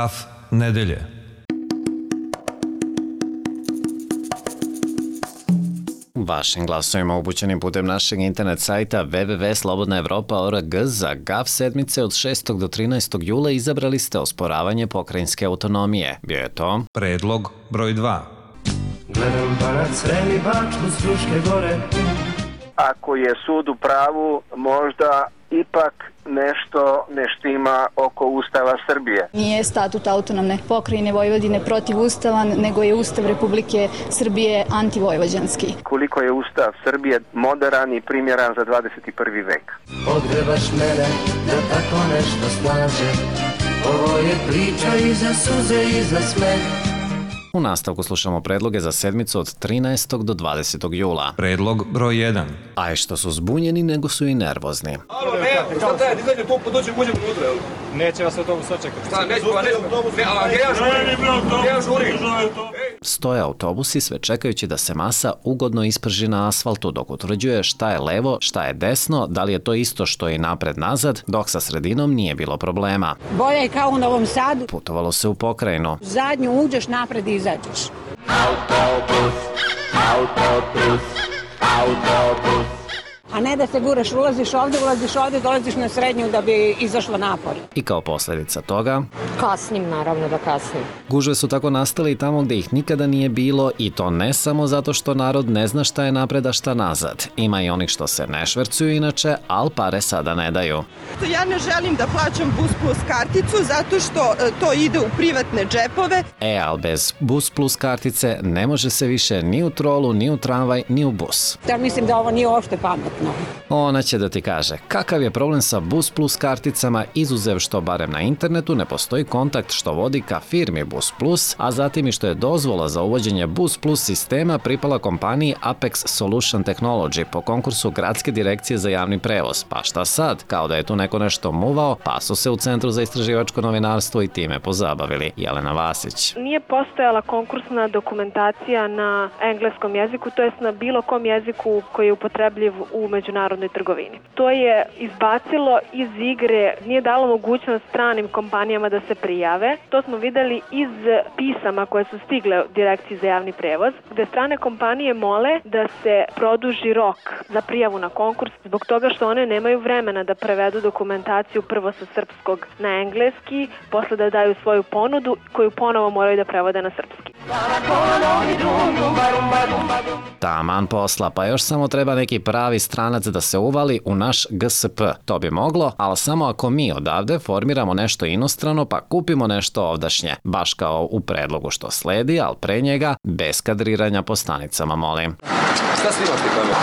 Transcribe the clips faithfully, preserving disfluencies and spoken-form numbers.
Graf nedelje. Vašim glasovima upućenim putem našeg internet sajta w w w tačka slobodna evropa tačka org za Gaf sedmice od šestog do trinaestog jula izabrali ste osporavanje pokrajinske autonomije. Bio je to Predlog broj dva. Gledam Banat, Srem i Bačku s Fruške gore. Ako je sud u pravu, možda ipak nešto ne štima oko Ustava Srbije. Nije statut autonomne pokrajine Vojvodine protivustavan, nego je Ustav Republike Srbije antivojvođanski. Koliko je Ustav Srbije moderan i primjeran za dvadeset prvi vek. Odgrebaš mene da tako nešto slaže. Ovo je priča i za suze i za smeh. U nastavku slušamo predloge za sedmicu od trinaestog do dvadesetog jula. Predlog broj jedan. A i što su zbunjeni, nego su i nervozni. Alo, ne, šta taj, dizajte to, dođe, uđemo unutra, jel? Neće vas autobus očekati. Šta, neće, pa neće, ne, a gdje ja žurim? Gdje ja žurim? Stoje autobusi sve čekajući da se masa ugodno isprži na asfaltu dok utvrđuje šta je levo, šta je desno, da li je to isto što i napred-nazad, dok sa sredinom nije bilo problema. Bolje je kao u Novom Sadu. Putovalo se u pokrajinu. Zadnju uđeš, napred izađeš. Autobus, autobus, autobus. A ne da se guraš, ulaziš ovde, ulaziš ovde, dolaziš na srednju da bi izašla napolje. I kao posljedica toga, kasnim, naravno da kasnim. Gužve su tako nastale i tamo gde ih nikada nije bilo, i to ne samo zato što narod ne zna šta je napred, a šta nazad. Ima i onih što se ne švercuju inače, al pare sada ne daju. Ja ne želim da plaćam Bus Plus karticu zato što to ide u privatne džepove. E, al bez Bus Plus kartice ne može se više ni u trolu, ni u tramvaj, ni u bus. Ja mislim da ovo nije uopšte pametno. Ona će da ti kaže kakav je problem sa Bus Plus karticama, izuzev što barem na internetu ne postoji kontakt što vodi ka firmi Bus Plus, a zatim i što je dozvola za uvođenje Bus Plus sistema pripala kompaniji Apex Solution Technology po konkursu Gradske direkcije za javni prevoz. Pa šta sad? Kao da je tu neko nešto muvao, pa su se u Centru za istraživačko novinarstvo i time pozabavili. Jelena Vasić. Nije postojala konkursna dokumentacija na engleskom jeziku, to jest na bilo kom jeziku koji je upotrebljiv u međunarodnoj trgovini. To je izbacilo iz igre, nije dalo mogućnost stranim kompanijama da se prijave. To smo videli iz pisama koje su stigle Direkciji za javni prevoz, gde strane kompanije mole da se produži rok za prijavu na konkurs zbog toga što one nemaju vremena da prevedu dokumentaciju prvo sa srpskog na engleski, posle da daju svoju ponudu koju ponovo moraju da prevode na srpski. Taman posla, pa još samo treba neki pravi stranac da se uvali u naš G S P. To bi moglo, ali samo ako mi odavde formiramo nešto inostrano pa kupimo nešto ovdašnje. Baš kao u predlogu što sledi, ali pre njega bez kadriranja po stanicama, molim. Šta snimaš ti kamer?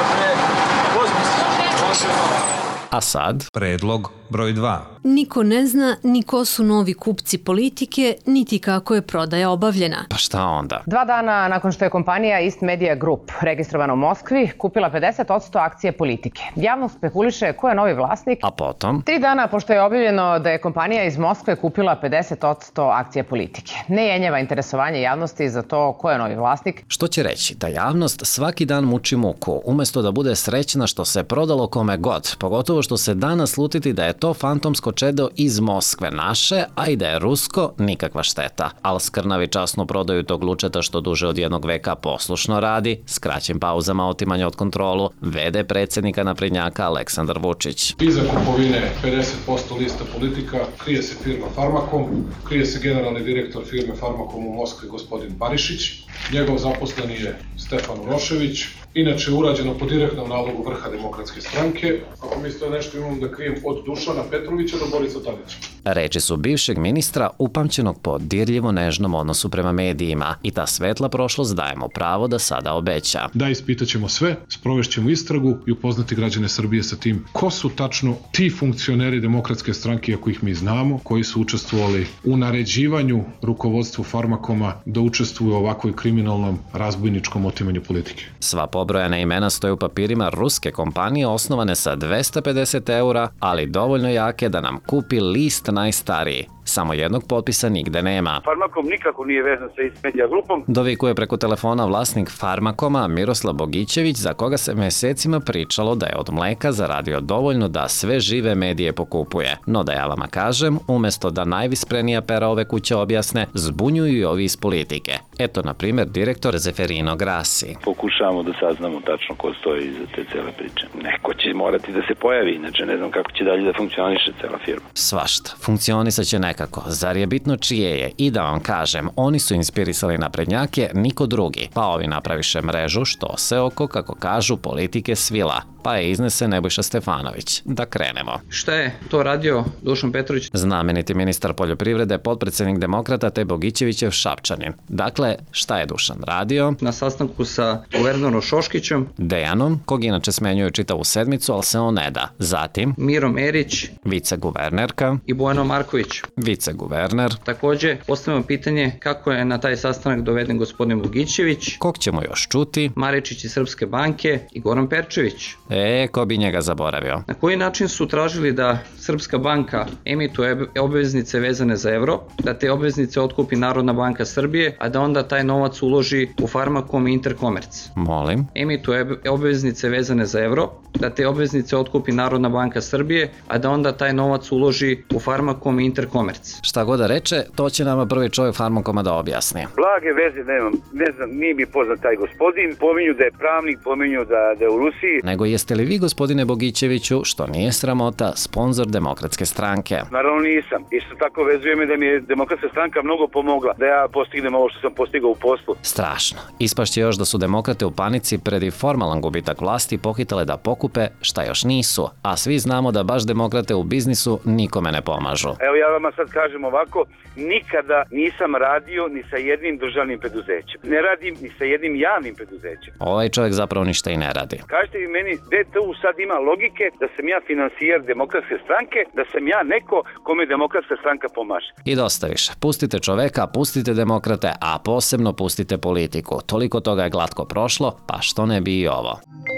A sad? Predlog broj dva. Niko ne zna ni ko su novi kupci Politike, niti kako je prodaja obavljena. Pa šta onda? Dva dana nakon što je kompanija East Media Group, registrovana u Moskvi, kupila pedeset posto akcije Politike. Javnost spekuliše ko je novi vlasnik. A potom? Tri dana pošto je objavljeno da je kompanija iz Moskve kupila pedeset posto akcije Politike. Ne jenjeva interesovanje javnosti za to ko je novi vlasnik. Što će reći da javnost svaki dan muči muku, umesto da bude srećna što se prodalo kome god, pogotovo što se danas slutiti da je to fantomsko čedo iz Moskve naše, a i da je rusko, nikakva šteta. Al skrnavi časno prodaju tog lučeta što duže od jednog veka poslušno radi, s kraćim pauzama otimanja od kontrolu, vede predsjednika naprednjaka Aleksandar Vučić. Iza kupovine pedeset posto lista Politika krije se firma Farmakom, krije se generalni direktor firme Farmakom u Moskvi gospodin Barišić, njegov zaposleni je Stefan Urošević, inače urađeno po direktnom nalogu vrha Demokratske stranke. Ako mislite nešto imam da krijem od Dušana Petrovića do Borisa Tadića. Reči su bivšeg ministra upamćenog po dirljivo nežnom odnosu prema medijima i ta svetla prošlost daje mu pravo da sada obeća. Da, ispitaćemo sve, sprovešćemo istragu i upoznati građane Srbije sa tim ko su tačno ti funkcioneri Demokratske stranke, ako ih mi znamo, koji su učestvovali u naređivanju rukovodstvu Farmakoma da učestvuju u ovakvoj kriminalnom razbojničkom otimanju Politike. Sva pobrojana imena stoje u papirima ruske kompanije osnovane sa dvesta pedeset eura, ali dovoljno jake da nam kupi list najstariji. samo jednog potpisa nigde nema. Farmakom nikako nije vezan sa Ist Media grupom. Dovikuje preko telefona vlasnik Farmakoma Miroslav Bogićević, za koga se mesecima pričalo da je od mleka zaradio dovoljno da sve žive medije pokupuje. No da ja vama kažem, umesto da najvisprenija pera ove kuće objasne, zbunjuju i ovi iz politike. Eto, na primjer, direktor Zeferino Grassi. Pokušavamo da saznamo tačno ko stoji iza te cele priče. Neko će morati da se pojavi, inače ne znam kako će dalje da funkcioniše cela firma. Svašta, funkcionisat će nekako. Zar je bitno čije je? I da vam kažem, oni su inspirisali naprednjake, niko drugi. Pa ovi napraviše mrežu što se oko, kako kažu, politike svila. Pa je iznese Nebojša Stefanović. Da krenemo. Šta je to radio Dušan Petrović? Znameniti ministar poljoprivrede, potpredsednik Demokrata te Bogićevićev Šapčanin. Dakle, šta je Dušan radio? Na sastanku sa guvernerom Šoškićem. Dejanom, kog inače smenjuju čitavu sedmicu, ali se on ne da. Zatim, Mirom Erić, viceguvernerka i Bojano Marković, viceguverner. Takođe, postavljamo pitanje kako je na taj sastanak doveden gospodin Bogićević, kog ćemo još čuti, Maričić iz Srpske banke i Goran Perčević. E, ko bi njega zaboravio? Na koji način su tražili da Srpska banka emituje obveznice vezane za evro, da te obveznice otkupi Narodna banka Srbije, a da onda taj novac uloži u Farmakom i Interkomerc? Molim? Emituje obveznice vezane za evro, da te obveznice otkupi Narodna banka Srbije, a da onda taj novac uloži u Farmakom i Interkomerc. Šta god da reče, to će nama prvi čovjek Farmakoma da objasni. Blage veze nemam, ne znam, nije mi poznat taj gospodin, pominju da je pravnik, pominju da, da je u Rusiji. Nego jeste li vi, gospodine Bogićeviću, što nije sramota, sponzor Demokratske stranke? Naravno nisam. Isto tako vezuje me da mi je Demokratska stranka mnogo pomogla da ja postignem ovo što sam postigao u poslu. Strašno. Ispašće još da su demokrate u panici pred i formalan gubitak vlasti pohitale da pokupe šta još nisu, a svi znamo da baš demokrate u biznisu nikome ne pomažu. Evo ja vama sad kažem ovako, nikada nisam radio ni sa jednim državnim preduzećem. Ne radim ni sa jednim javnim preduzećem. Ovaj čovjek zapravo ništa i ne radi. Kažete vi meni, gde tu sad ima logike da sam ja finansijer Demokratske stranke, da sam ja neko kome Demokratska stranka pomaže. I dosta više. Pustite čoveka, pustite demokrate, a posebno pustite politiku. Toliko toga je glatko prošlo, pa što ne bi i ovo.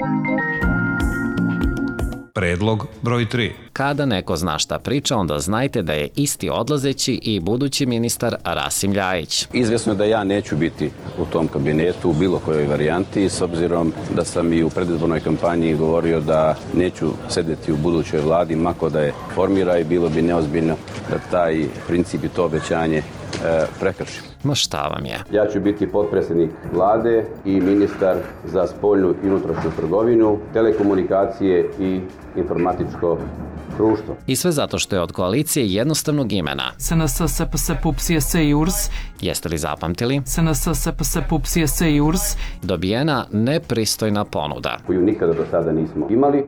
Predlog broj tri. Kada neko zna šta priča, onda znajte da je isti odlazeći i budući ministar Rasim Ljajić. Izvjesno je da ja neću biti u tom kabinetu u bilo kojoj varijanti, s obzirom da sam i u predizbornoj kampanji govorio da neću sedeti u budućoj vladi, mako da je formira, i bilo bi neozbiljno da taj princip i to obećanje e, prekršim. Ma šta vam je? Ja ću biti potpredsjednik vlade i ministar za spoljnu i unutrašnju trgovinu, telekomunikacije i informatičko društvo. I sve zato što je od koalicije jednostavnog imena S N S, S P S, P U P S, I S I U R S. Jeste li zapamtili? S N S, S P S, P U P S, I S I U R S. Dobijena nepristojna ponuda. Koju nikada do sada nismo imali.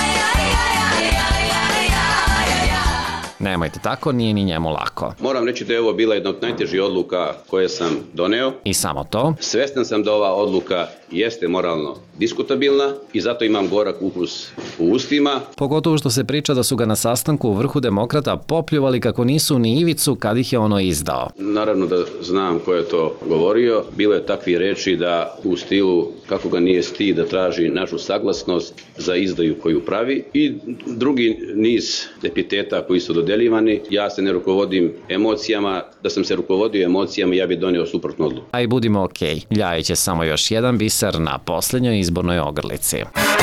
Nemojte tako, nije ni njemu lako. Moram reći da je ovo bila jedna od najtežih odluka koje sam doneo. I samo to? Svestan sam da ova odluka jeste moralno diskutabilna i zato imam gorak ukus u ustima. Pogotovo što se priča da su ga na sastanku u vrhu demokrata popljuvali kako nisu ni ivicu kad ih je ono izdao. Naravno da znam ko je to govorio. Bilo je takvi reči da u stilu kako ga nije stid da traži našu saglasnost za izdaju koju pravi i drugi niz epiteta koji su dodeljivani. Ja se ne rukovodim emocijama. Da sam se rukovodio emocijama, ja bih doneo suprotnu odluku. A i budimo okej. Ljajić je samo još jedan biser na posljednjoj izbornoj ogrlici.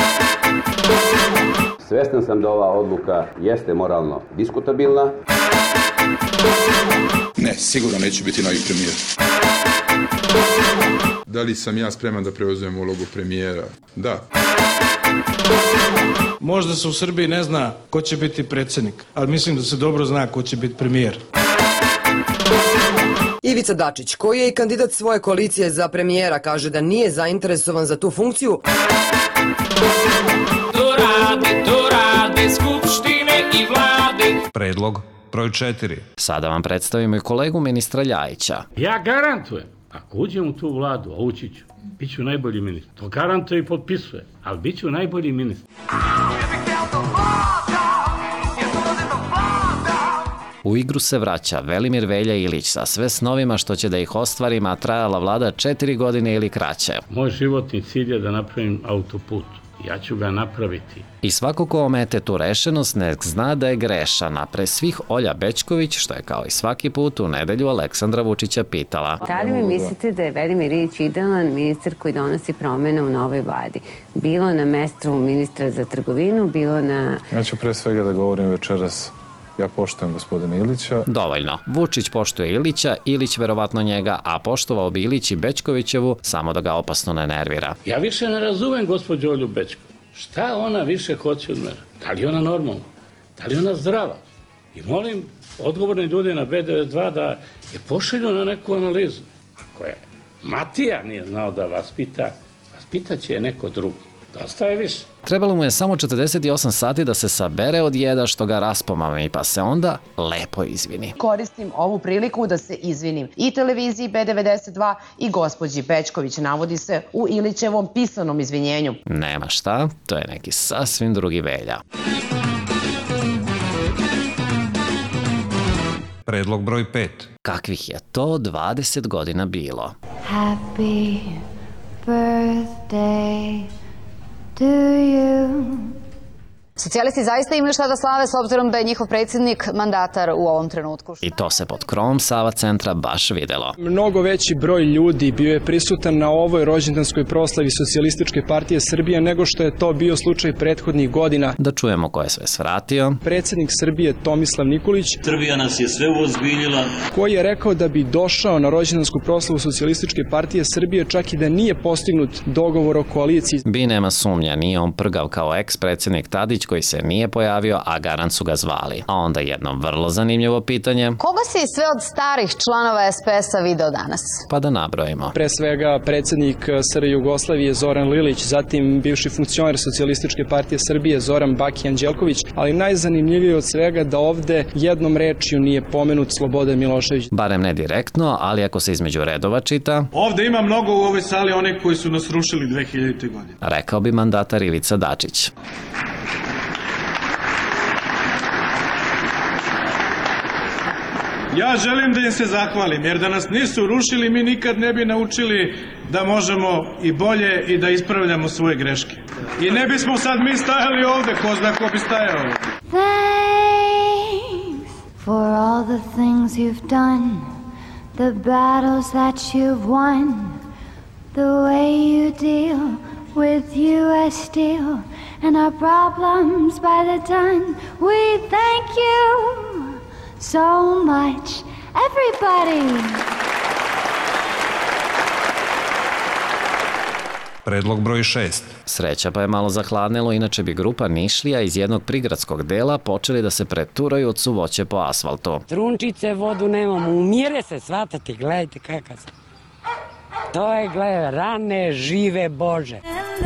Svestan sam da ova odluka jeste moralno diskutabilna. Ne, sigurno neću biti novi premijer. Da li sam ja spreman da preuzmem ulogu premijera? Da. Možda se u Srbiji ne zna ko će biti predsjednik, ali mislim da se dobro zna ko će biti premijer. Ivica Dačić, koji je i kandidat svoje koalicije za premijera, kaže da nije zainteresovan za tu funkciju. To rade, to rade skupštine i vlade. Predlog broj četiri. Sada vam predstavimo i kolegu ministra Ljajića. Ja garantujem, ako uđem u tu vladu, a ući ću, bit ću najbolji ministar. To garantuje i potpisuje, ali bit ću najbolji ministar. U igru se vraća Velimir Velja Ilić sa sve snovima što će da ih ostvarima, a trajala vlada četiri godine ili kraće. Moj životni cilj je da napravim autoput ja ću ga napraviti. I svako ko omete tu rešenost nek zna da je grešan, a pre svih Olja Bećković, što je kao i svaki put u nedelju Aleksandra Vučića pitala. Da li mi mislite da je Velimir Ilić idealan ministar koji donosi promene u novoj vladi? Bilo na mestu ministra za trgovinu, bilo na... Ja ću pre svega da govorim večeras. Ja poštujem gospodina Ilića. Dovoljno. Vučić poštuje Ilića, Ilić verovatno njega, a poštovao bi Ilić i Bećkovićevu, samo da ga opasno ne nervira. Ja više ne razumem gospođu Olju Bećković. Šta ona više hoće od mene? Da li je ona normalna? Da li je ona zdrava? I molim odgovorne ljude na B devedeset dva da je pošalju na neku analizu. Ako je Matija nije znao da vaspita, vaspitaće je neko drugi. Dosta je više. Trebalo mu je samo četrdeset osam sati da se sabere od jeda što ga raspomami, pa se onda lepo izvini. Koristim ovu priliku da se izvinim i televiziji B devedeset dva i gospođi Bećković, navodi se u Ilićevom pisanom izvinjenju. Nema šta, to je neki sasvim drugi Velja. Predlog broj pet. Kakvih je to dvadeset godina bilo? Happy birthday to you. Socijalisti zaista imaju šta da slave s obzirom da je njihov predsjednik mandatar u ovom trenutku. I to se pod krovom Sava centra baš videlo. Mnogo veći broj ljudi bio je prisutan na ovoj rođendanskoj proslavi Socijalističke partije Srbije nego što je to bio slučaj prethodnih godina. Da čujemo ko je sve svratio. Predsjednik Srbije Tomislav Nikolić, Srbija nas je sve uozbiljila, koji je rekao da bi došao na rođendansku proslavu Socijalističke partije Srbije čak i da nije postignut dogovor o koaliciji. Bi nema sumnja, nije on prgav kao eks-predsjednik Tadić koji se nije pojavio, a garant su ga zvali. A onda jedno vrlo zanimljivo pitanje. Koga si sve od starih članova es pe es-a video danas? Pa da nabrojimo. Pre svega predsjednik S R Jugoslavije Zoran Lilić, zatim bivši funkcioner Socijalističke partije Srbije Zoran Baki Anđelković, ali najzanimljivije od svega da ovde jednom rečju nije pomenut Slobodan Milošević. Barem ne direktno, ali ako se između redova čita... Ovde ima mnogo u ovoj sali onih koji su nas rušili dve hiljadite. godine. Rekao bi mandatar Ivica Dačić. Ja želim da im se zahvalim, jer da nas nisu rušili, mi nikad ne bi naučili da možemo i bolje i da ispravljamo svoje greške. I ne bismo sad mi stajali ovde, ko zna ko bi stajao ovde. Thanks for all the things you've done, the battles that you've won, the way you deal with U S Steel, and our problems by the ton. We thank you so much, everybody! Predlog broj šest. Sreća pa je malo zahladnilo, inače bi grupa Nišlija iz jednog prigradskog dela počeli da se preturaju od suvoće po asfaltu. Trunčice, vodu nemamo, umire se, shvatate, gledajte kakav sam. To je, gledaj, rane, žive Bože.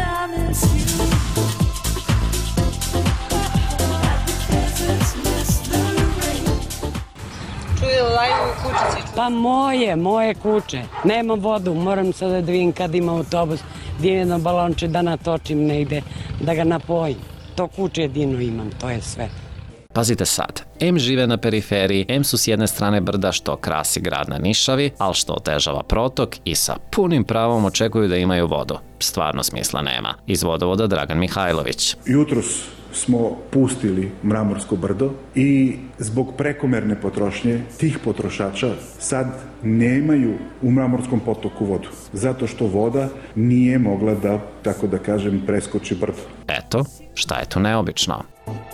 Pa moje, moje kuće. Nemam vodu, moram sada da vidim kad ima autobus, gdje je jedno balonče da natočim negde, da ga napojim. To kuće jedino imam, to je sve. Pazite sad, em žive na periferiji, em su s jedne strane brda što krasi grad na Nišavi, ali što otežava protok i sa punim pravom očekuju da imaju vodu. Stvarno smisla nema. Iz vodovoda Dragan Mihajlović. Jutros smo pustili Mramorsko brdo i zbog prekomerne potrošnje tih potrošača sad nemaju u Mramorskom potoku vodu. Zato što voda nije mogla da, tako da kažem, preskoči brdo. Eto, šta je tu neobično?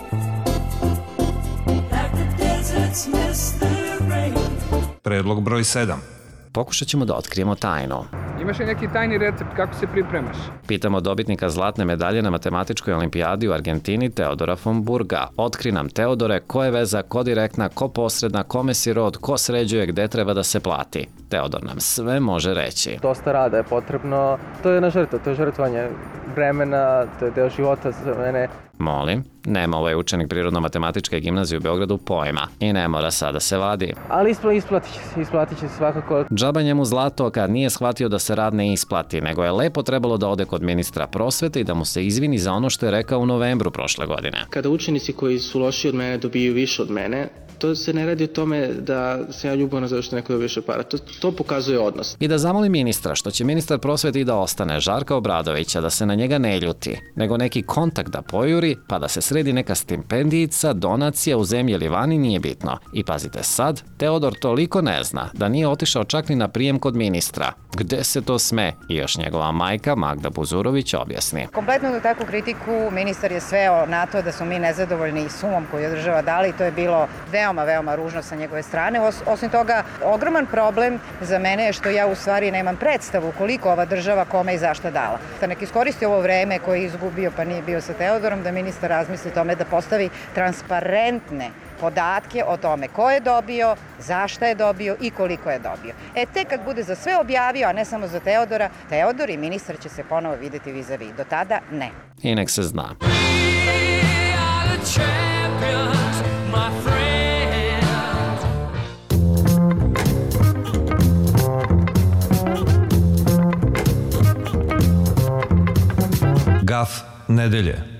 Predlog broj sedam. Pokušat ćemo da otkrijemo tajnu. Imaš li neki tajni recept kako se pripremaš? Pitamo dobitnika zlatne medalje na matematičkoj olimpijadi u Argentini Teodora von Burga. Otkri nam, Teodore, ko je veza, ko direktna, ko posredna, kome si rod, ko sređuje, gde treba da se plati. Teodor nam sve može reći. Dosta rada je potrebno, to je jedna žrtva, to je žrtvanje vremena, to je deo života za mene. Molim, nema ovaj učenik Prirodno-matematičke gimnazije u Beogradu pojma i ne mora sada se vadi. Ali isplatit će se, isplatit će se svakako. Džaba njemu zlato kad nije shvatio da se rad ne isplati, nego je lepo trebalo da ode kod ministra prosvete i da mu se izvini za ono što je rekao u novembru prošle godine. Kada učenici koji su loši od mene dobiju više od mene, To se ne radi o tome da sam ja ljubavna zato što neko je više para. To, to pokazuje odnos. I da zamoli ministra, što će ministar prosvete i da ostane, Žarka Obradovića, da se na njega ne ljuti, nego neki kontakt da pojuri, pa da se sredi neka stipendijica, donacija u zemlji ili vani, nije bitno. I pazite sad, Teodor toliko ne zna da nije otišao čak ni na prijem kod ministra. Gde se to sme? I još njegova majka Magda Buzurović objasni. Kompletno do takvu kritiku ministar je sveo na to da smo mi nezadovoljni sumom koju je država dala i to je bilo veoma, veoma ružno sa njegove strane. Os, osim toga, ogroman problem za mene je što ja u stvari nemam predstavu koliko ova država kome i zašta dala. Da nek iskoristi ovo vreme koje je izgubio pa nije bio sa Teodorom, da ministar razmisli tome da postavi transparentne podatke o tome ko je dobio, zašta je dobio i koliko je dobio. E, tek kad bude za sve objavio, a ne samo za Teodora, Teodor i ministar će se ponovo videti vis-a-vis. Do tada ne. I nek se zna. Gaf nedelje.